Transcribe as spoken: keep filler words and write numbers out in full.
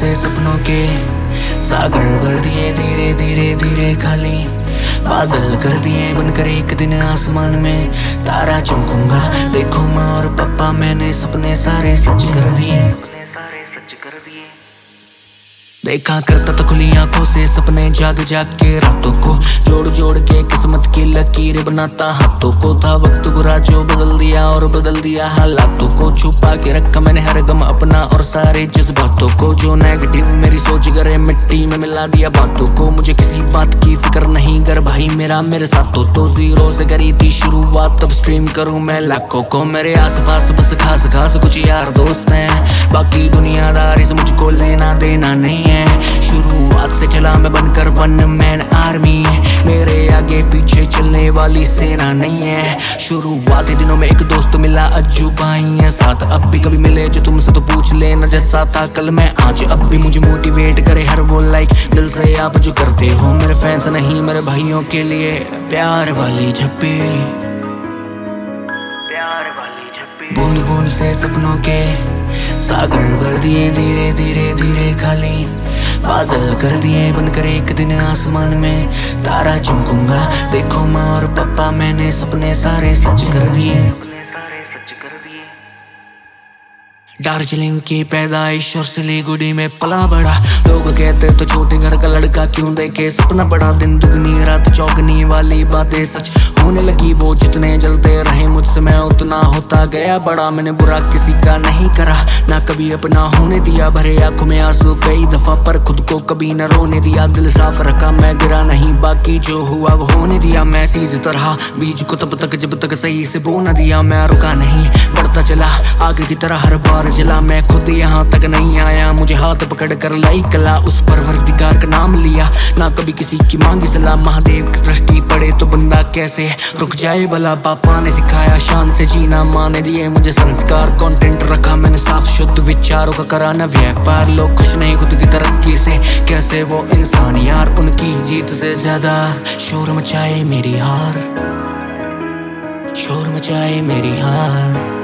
से सपनों के सागर भर दिए धीरे धीरे धीरे खाली। बादल कर दिए बनकर एक दिन आसमान में तारा चमकूंगा। देखो माँ और पापा मैंने सपने सारे सच कर दिए। देखा करता था खुली आंखों से सपने जाग जाग के रातों को, जोड़ जोड़ के किस्मत की लकीरें बनाता हाथों को। था वक्त बुरा जो बदल दिया और बदल दिया हालातों को। छुपा के रखा मैंने हर गम अपना और सारे जज्बातों को। जो नेगेटिव मेरी सोच करे मिट्टी में मिला दिया बातों को। मुझे किसी बात की फिक्र नहीं कर भाई मेरा मेरे साथ हो तो। जीरो से करी थी शुरुआत तब स्ट्रीम करूं मैं लाखों को। मेरे आस पास बस खास खास कुछ यार दोस्त हैं, बाकी दुनियादारी से मुझको लेना देना नहीं है। शुरुआत से चला मैं बनकर वन मैन आर्मी, मेरे आगे पीछे चलने वाली सेना नहीं है। शुरुआती दिनों में एक दोस्त मिला अज्जू भाई है साथ। अब भी कभी मिले जो तुमसे तो पूछ लेना जैसा था कल मैं आज। अब भी मुझे मोटिवेट करे हर वो लाइक दिल से आप जो करते हो। मेरे फैंस नहीं मेरे भाइयों के लिए प्यार वाली झप्पी, प्यार वाली झप्पी। बूंद बूंद से सपनों के सागर भर दिए धीरे धीरे धीरे खाली। बादल कर दिए बनकर एक दिन आसमान में तारा चमकूंगा। देखो माँ और पापा मैंने सपने सारे सच कर दिए। दार्जिलिंग की पैदाइश और सिलीगुड़ी में पला बड़ा। लोग कहते तो छोटे घर का लड़का क्यों देखे सपना बड़ा। दिन दुगनी रात चौगनी वाली बातें सच होने लगी। वो जितने जलते रहे मुझसे मैं उतना होता गया बड़ा। मैंने बुरा किसी का नहीं करा ना कभी अपना होने दिया। भरे आंखों में आंसू कई दफा पर खुद को कभी न रोने दिया। दिल साफ रखा मैं गिरा नहीं, बाकी जो हुआ वो होने दिया। मैं सीज तरह बीज को तब तक जब तक सही से बो न दिया। मैं रुका नहीं बढ़ता चला आगे की तरह हर बार जला। मैं खुद यहाँ तक नहीं आया, मुझे हाथ पकड़ कर लाई कला। उस परवरदिगार का नाम लिया ना कभी किसी की मांगी सलाह। महादेव की दृष्टि पड़े तो बंदा कैसे रुक जाए भला। पापा ने सिखाया शान से जीना, माँ ने दिए मुझे संस्कार। कंटेंट रखा मैंने साफ शुद्ध विचारों का कराना व्यापार। लोग खुश नहीं खुद की तरक्की से, कैसे वो इंसान यार। उनकी जीत से ज्यादा शोर मचाए मेरी हार, शोर मचाए मेरी हार।